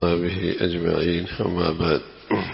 به أجمعين. أما بعد،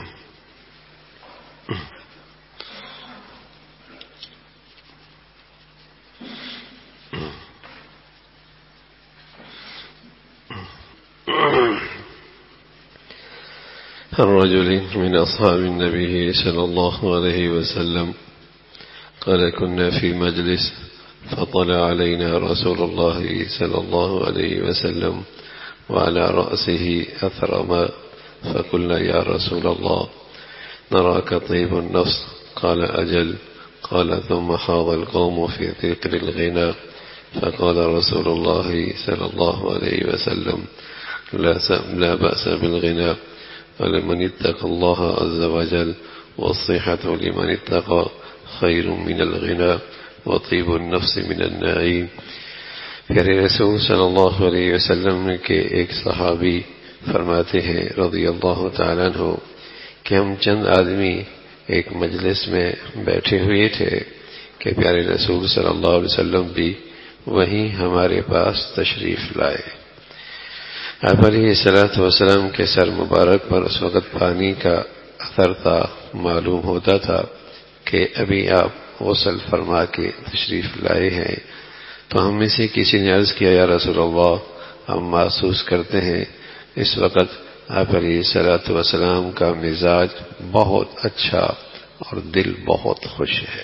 الرجل من أصحاب النبي صلى الله عليه وسلم قال: كنا في مجلس فطلع علينا رسول الله صلى الله عليه وسلم وعلى رأسه أثر ماء، فقلنا: يا رسول الله، نراك طيب النفس. قال: أجل. قال: ثم حاض القوم في ذكر الغنى، فقال رسول الله صلى الله عليه وسلم: لا بأس بالغنى، ولمن اتقى الله عز وجل، والصحة لمن اتقى خير من الغنى، وطيب النفس من النعيم. پیارے رسول صلی اللہ علیہ وسلم کے ایک صحابی فرماتے ہیں رضی اللہ تعالیٰ عنہ کہ ہم چند آدمی ایک مجلس میں بیٹھے ہوئے تھے کہ پیارے رسول صلی اللہ علیہ وسلم بھی وہیں ہمارے پاس تشریف لائے۔ آپ علیہ الصلوۃ والسلام کے سر مبارک پر اس وقت پانی کا اثر تھا، معلوم ہوتا تھا کہ ابھی آپ غسل فرما کے تشریف لائے ہیں۔ تو ہم میں سے کسی نے عرض کیا: یا رسول اللہ، ہم محسوس کرتے ہیں اس وقت آپ علیہ الصلوۃ والسلام کا مزاج بہت اچھا اور دل بہت خوش ہے۔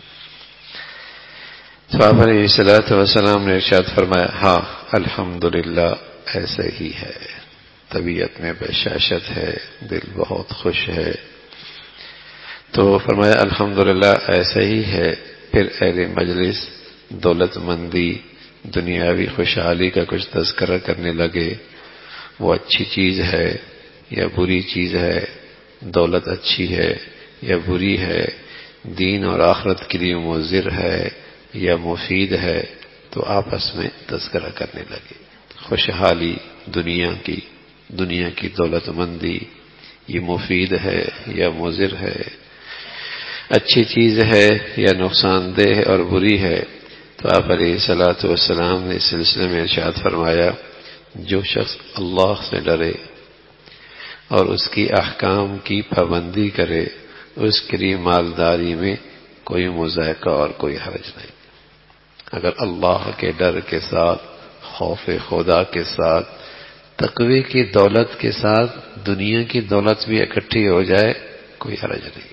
تو آپ علیہ الصلوۃ والسلام نے ارشاد فرمایا: ہاں الحمدللہ، ایسے ہی ہے، طبیعت میں بشاشت ہے، دل بہت خوش ہے۔ تو فرمایا الحمدللہ ایسا ہی ہے۔ پھر اہل مجلس دولت مندی، دنیاوی خوشحالی کا کچھ تذکرہ کرنے لگے۔ وہ اچھی چیز ہے یا بری چیز ہے، دولت اچھی ہے یا بری ہے، دین اور آخرت کے لیے مضر ہے یا مفید ہے، تو آپس میں تذکرہ کرنے لگے۔ خوشحالی دنیا کی دولت مندی، یہ مفید ہے یا مضر ہے، اچھی چیز ہے یا نقصان دہ اور بری ہے۔ تو آپ علیہ الصلوۃ والسلام نے اس سلسلے میں ارشاد فرمایا: جو شخص اللہ سے ڈرے اور اس کی احکام کی پابندی کرے، اس کے لیے مالداری میں کوئی مذائقہ اور کوئی حرج نہیں۔ اگر اللہ کے ڈر کے ساتھ، خوف خدا کے ساتھ، تقوی کی دولت کے ساتھ دنیا کی دولت بھی اکٹھی ہو جائے، کوئی حرج نہیں۔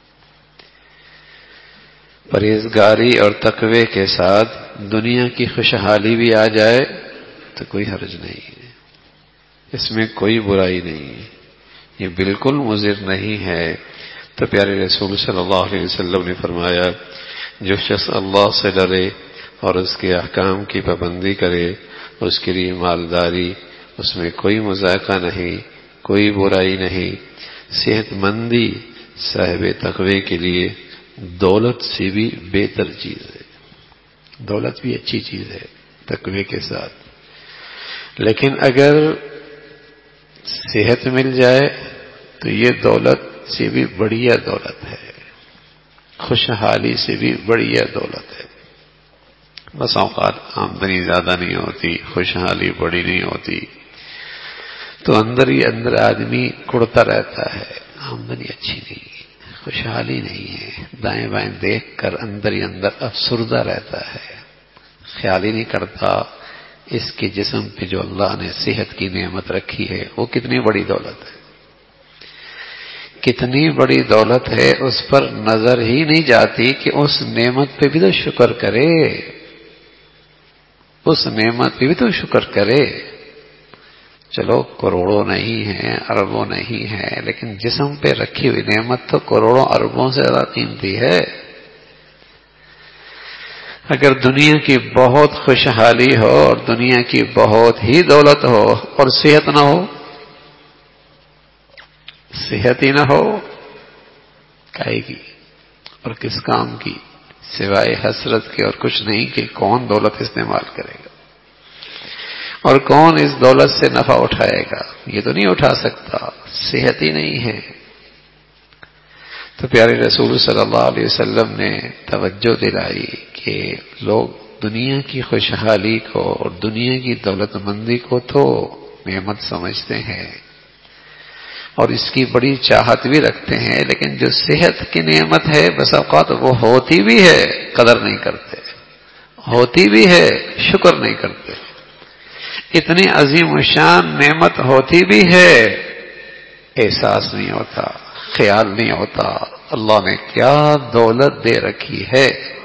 پرہیزگاری اور تقوی کے ساتھ دنیا کی خوشحالی بھی آ جائے تو کوئی حرج نہیں ہے، اس میں کوئی برائی نہیں ہے، یہ بالکل مضر نہیں ہے۔ تو پیارے رسول صلی اللہ علیہ وسلم نے فرمایا: جو شخص اللہ سے ڈرے اور اس کے احکام کی پابندی کرے، اس کے لیے مالداری، اس میں کوئی مذائقہ نہیں، کوئی برائی نہیں۔ صحت مندی صاحب تقوی کے لیے دولت سے بھی بہتر چیز ہے، دولت بھی اچھی چیز ہے تقوی کے ساتھ، لیکن اگر صحت مل جائے تو یہ دولت سے بھی بڑھیا دولت ہے، خوشحالی سے بھی بڑھیا دولت ہے۔ بس اوقات آمدنی زیادہ نہیں ہوتی، خوشحالی بڑی نہیں ہوتی، تو اندر ہی اندر آدمی کڑتا رہتا ہے، آمدنی اچھی نہیں، خوشحالی نہیں ہے، دائیں بائیں دیکھ کر اندر ہی اندر افسردہ رہتا ہے، خیال ہی نہیں کرتا اس کے جسم پہ جو اللہ نے صحت کی نعمت رکھی ہے وہ کتنی بڑی دولت ہے، کتنی بڑی دولت ہے، اس پر نظر ہی نہیں جاتی کہ اس نعمت پہ بھی تو شکر کرے، اس نعمت پہ بھی تو شکر کرے۔ چلو کروڑوں نہیں ہے، اربوں نہیں ہے، لیکن جسم پہ رکھی ہوئی نعمت تو کروڑوں اربوں سے زیادہ قیمتی ہے۔ اگر دنیا کی بہت خوشحالی ہو اور دنیا کی بہت ہی دولت ہو اور صحت نہ ہو، صحت ہی نہ ہو، کائے کی اور کس کام کی، سوائے حسرت کے اور کچھ نہیں کہ کون دولت استعمال کرے گا اور کون اس دولت سے نفع اٹھائے گا، یہ تو نہیں اٹھا سکتا، صحت ہی نہیں ہے۔ تو پیارے رسول صلی اللہ علیہ وسلم نے توجہ دلائی کہ لوگ دنیا کی خوشحالی کو اور دنیا کی دولت مندی کو تو نعمت سمجھتے ہیں، اور اس کی بڑی چاہت بھی رکھتے ہیں، لیکن جو صحت کی نعمت ہے بس اوقات وہ ہوتی بھی ہے قدر نہیں کرتے، ہوتی بھی ہے شکر نہیں کرتے، اتنی عظیم الشان نعمت ہوتی بھی ہے احساس نہیں ہوتا، خیال نہیں ہوتا اللہ نے کیا دولت دے رکھی ہے۔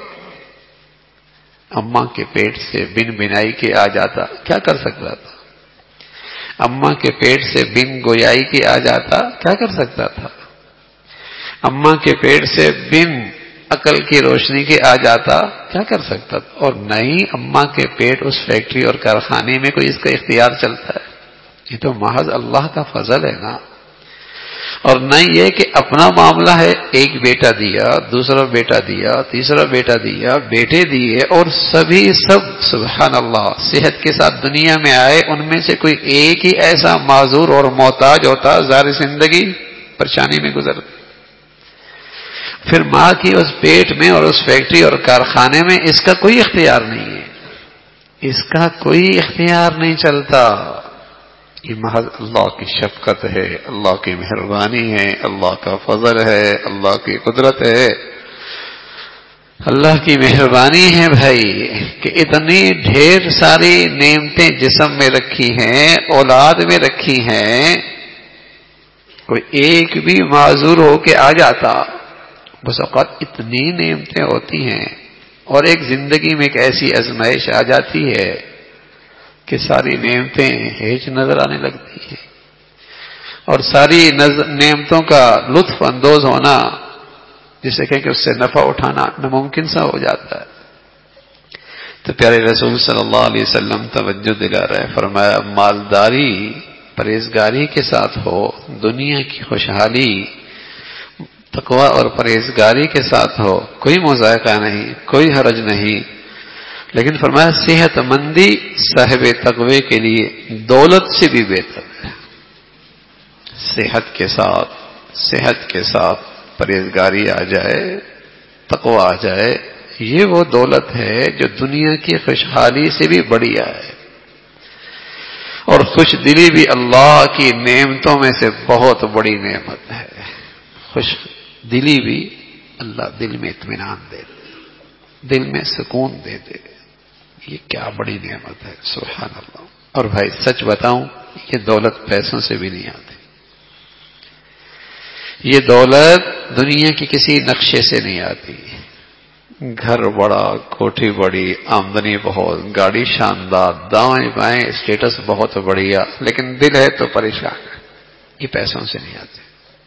اماں کے پیٹ سے بن بنائی کے آ جاتا کیا کر سکتا تھا؟ اماں کے پیٹ سے بن گویائی کے آ جاتا کیا کر سکتا تھا؟ اماں کے پیٹ سے بن عقل کی روشنی کے آ جاتا کیا کر سکتا تھا؟ اور نہیں اماں کے پیٹ اس فیکٹری اور کارخانے میں کوئی اس کا اختیار چلتا ہے، یہ تو محض اللہ کا فضل ہے نا۔ اور نہ یہ کہ اپنا معاملہ ہے، ایک بیٹا دیا، دوسرا بیٹا دیا، تیسرا بیٹا دیا، بیٹے دیے، اور سبھی سب سبحان اللہ صحت کے ساتھ دنیا میں آئے، ان میں سے کوئی ایک ہی ایسا معذور اور محتاج ہوتا، ظاہر زندگی پریشانی میں گزرتی۔ پھر ماں کی اس پیٹ میں اور اس فیکٹری اور کارخانے میں اس کا کوئی اختیار نہیں ہے، اس کا کوئی اختیار نہیں چلتا، یہ محض اللہ کی شفقت ہے، اللہ کی مہربانی ہے، اللہ کا فضل ہے، اللہ کی قدرت ہے، اللہ کی مہربانی ہے بھائی کہ اتنی ڈھیر ساری نعمتیں جسم میں رکھی ہیں، اولاد میں رکھی ہیں، کوئی ایک بھی معذور ہو کے آ جاتا، بس اوقات اتنی نعمتیں ہوتی ہیں، اور ایک زندگی میں ایک ایسی آزمائش آ جاتی ہے کہ ساری نعمتیں ہیچ نظر آنے لگتی ہیں، اور ساری نعمتوں کا لطف اندوز ہونا، جسے کہیں کہ اس سے نفع اٹھانا ناممکن سا ہو جاتا ہے۔ تو پیارے رسول صلی اللہ علیہ وسلم توجہ دلا رہے، فرمایا مالداری پرہیزگاری کے ساتھ ہو، دنیا کی خوشحالی تقوی اور پرہیزگاری کے ساتھ ہو، کوئی مذائقہ نہیں، کوئی حرج نہیں، لیکن فرمایا صحت مندی صاحب تقوی کے لیے دولت سے بھی بہتر ہے۔ صحت کے ساتھ پرہیزگاری آ جائے، تقوی آ جائے، یہ وہ دولت ہے جو دنیا کی خوشحالی سے بھی بڑھیا ہے، اور خوش دلی بھی اللہ کی نعمتوں میں سے بہت بڑی نعمت ہے۔ خوش دلی بھی اللہ دل میں اطمینان دے دے، دل میں سکون دے دے، یہ کیا بڑی نعمت ہے، سبحان اللہ۔ اور بھائی سچ بتاؤں، یہ دولت پیسوں سے بھی نہیں آتی، یہ دولت دنیا کی کسی نقشے سے نہیں آتی، گھر بڑا، کوٹھی بڑی، آمدنی بہت، گاڑی شاندار، دائیں بائیں اسٹیٹس بہت بڑھیا، لیکن دل ہے تو پریشان ہے، یہ پیسوں سے نہیں آتے۔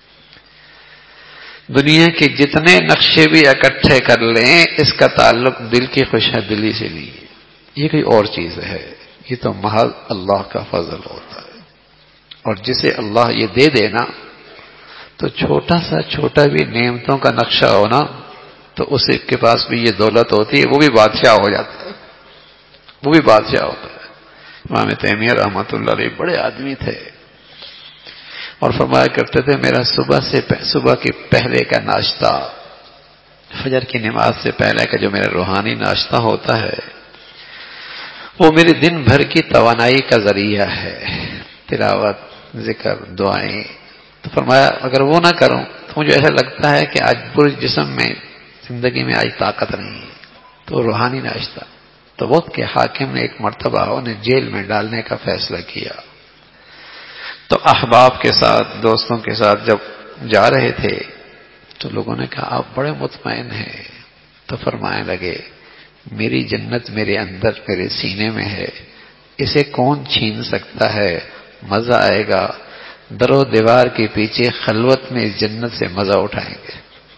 دنیا کے جتنے نقشے بھی اکٹھے کر لیں، اس کا تعلق دل کی خوشحالی سے نہیں ہے، یہ کوئی اور چیز ہے، یہ تو محض اللہ کا فضل ہوتا ہے۔ اور جسے اللہ یہ دے دینا، تو چھوٹا بھی نعمتوں کا نقشہ ہونا، تو اس کے پاس بھی یہ دولت ہوتی ہے، وہ بھی بادشاہ ہو جاتا ہے، وہ بھی بادشاہ ہوتا ہے۔ امام تیمیہ رحمۃ اللہ علیہ بڑے آدمی تھے، اور فرمایا کرتے تھے میرا صبح کے پہلے کا ناشتہ، فجر کی نماز سے پہلے کا جو میرا روحانی ناشتہ ہوتا ہے، وہ میرے دن بھر کی توانائی کا ذریعہ ہے، تلاوت، ذکر، دعائیں۔ تو فرمایا اگر وہ نہ کروں تو مجھے ایسا لگتا ہے کہ آج پورے جسم میں، زندگی میں آج طاقت نہیں ہے۔ تو روحانی ناشتہ، تو وقت کے حاکم نے ایک مرتبہ انہیں جیل میں ڈالنے کا فیصلہ کیا، تو احباب کے ساتھ، دوستوں کے ساتھ جب جا رہے تھے تو لوگوں نے کہا آپ بڑے مطمئن ہیں، تو فرمانے لگے میری جنت میرے اندر، میرے سینے میں ہے، اسے کون چھین سکتا ہے، مزہ آئے گا، در و دیوار کے پیچھے خلوت میں اس جنت سے مزہ اٹھائیں گے۔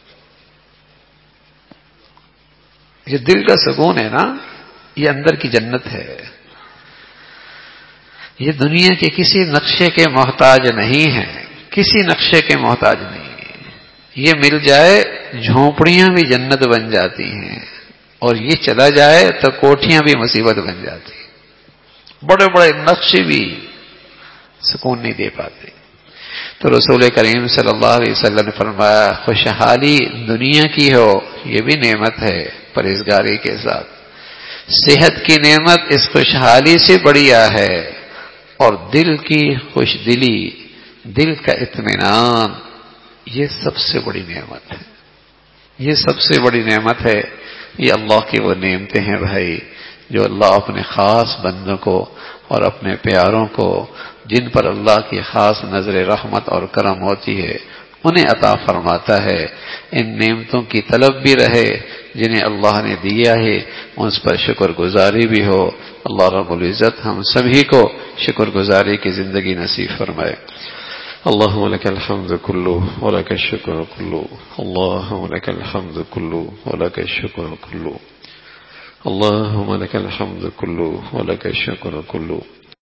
یہ دل کا سکون ہے نا، یہ اندر کی جنت ہے، یہ دنیا کے کسی نقشے کے محتاج نہیں ہے، کسی نقشے کے محتاج نہیں ہے، یہ مل جائے جھونپڑیاں بھی جنت بن جاتی ہیں، اور یہ چلا جائے تو کوٹھیاں بھی مصیبت بن جاتی ہیں، بڑے بڑے نقشے بھی سکون نہیں دے پاتے۔ تو رسول کریم صلی اللہ علیہ وسلم نے فرمایا خوشحالی دنیا کی ہو یہ بھی نعمت ہے پرہیزگاری کے ساتھ، صحت کی نعمت اس خوشحالی سے بڑھیا ہے، اور دل کی خوش دلی دل کا اطمینان، یہ سب سے بڑی نعمت ہے، یہ سب سے بڑی نعمت ہے۔ یہ اللہ کی وہ نعمتیں ہیں بھائی جو اللہ اپنے خاص بندوں کو اور اپنے پیاروں کو، جن پر اللہ کی خاص نظر رحمت اور کرم ہوتی ہے، انہیں عطا فرماتا ہے۔ ان نعمتوں کی طلب بھی رہے جنہیں اللہ نے دیا ہے، اس پر شکر گزاری بھی ہو۔ اللہ رب العزت ہم سبھی کو شکر گزاری کی زندگی نصیب فرمائے۔ اللهم لك الحمد كله ولك الشكر كله، اللهم لك الحمد كله ولك الشكر كله، اللهم لك الحمد كله ولك الشكر كله.